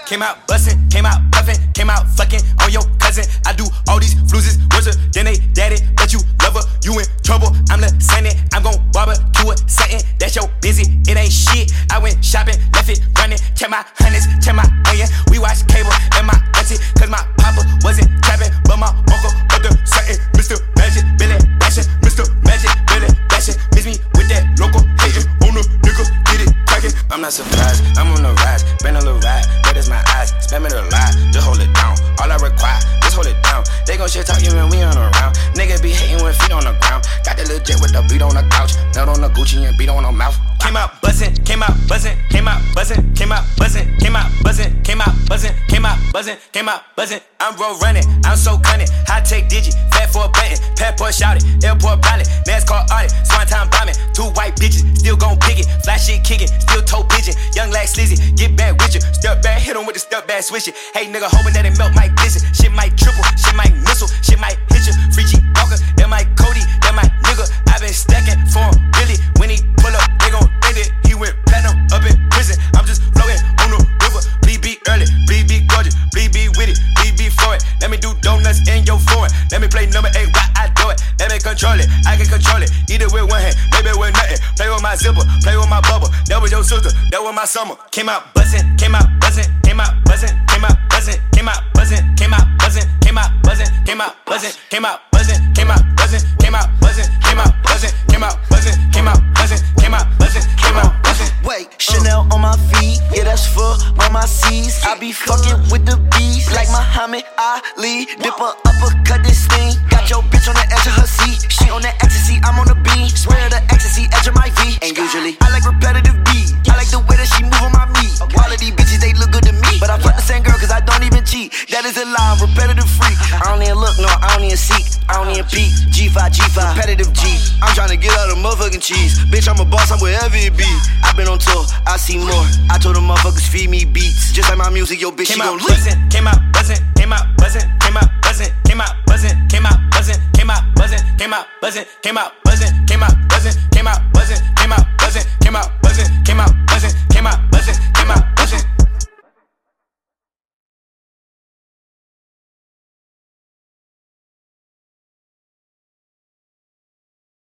Came out bustin', came out puffin', came out fucking on your cousin. I do all these fluses worse than they daddy, but you love her, you in trouble. I'm the Senate, I'm gon' barbecue a setting. That's your busy, it ain't shit. I went shopping, left it running. Check my hundreds, check my onion. We watch cable and my auntie, cause my papa wasn't trapping, but my uncle up the satin. Mr. Magic, Billy Bashing, Mr. Magic, Billy Bashing. Miss me with that local hating on the nigga, get it cracking. I'm not surprised, I'm on the rise, been a little ride, red as my eyes, spam it a lot, just hold it down. All I require, just hold it down. They gon' shit talk you when we on around. Nigga be hating with feet on the ground. Got the little jet with the beat on the couch, nut on the Gucci and beat on the mouth. Came out buzzin', came out buzzin', came out buzzin', came out buzzin', came out buzzin', came out buzzin', came out buzzin', came out buzzin'. I'm road running, I'm so cunning. High tech digi, fat for a button, passport shouted, airport pilot, NASCAR audit, swan time bombing. 2 white bitches, still gon' pick it. Fly shit kicking, still toe pigeon. Young like Slizzy, get back with you. Step back, hit him with the step back switch it. Hey nigga, hoping that it melt might listen. Shit might triple, shit might missile, shit might hit you. Free G Walker, that might Cody, that might nigga. I been stacking for him, really. When he pull up, they gon' think that he went platinum up in prison. I'm just floating on the river. Please be early, please be gorgeous, please be with it, please be for it. Let me do donuts in your foreign. Let me play number 8 while I do it. Let me control it, I can control it. Eat it with one hand, maybe with nothing. Play with my zipper, play with my bubble. That was your sister, that was my summer. Came out buzzin', came out buzzin', came out buzzin', came out buzzin', came out buzzin', came out buzzin', came out buzzin', came out buzzin', came out buzzin', came out buzzin', came out buzzin', came out buzzin', came out buzzin', came out buzzin', came out buzzin', came out buzzin'. Wait, Chanel on my feet, yeah, that's for all my C's. I be fucking with the beast, like Muhammad Ali. Dip her uppercut this thing. Got your bitch on the edge of her seat. She on that ecstasy, I'm on the beat. Swear the ecstasy, edge of my V. And usually, I like repetitive beat. I like the way that she move on my meat. All of these bitches, they look good to me. But I fuck the same girl, cause I don't even cheat. That is a lie, I'm repetitive freak. I don't even look, no, I don't even seek. I don't even peek. G5, repetitive G. I'm tryna get out of motherfucking cheese. Bitch, I'm a boss, I'm wherever it be. I been on tour, I see more. I told the motherfuckers feed me beats. Just like my music, yo bitch, she gon' leak. Came out buzzin', came out buzzin', came out buzzin', came out buzzin', came out buzzin', came out buzzin', came out buzzin', came out buzzin', came out buzzin', came out buzzin', came out buzzin'.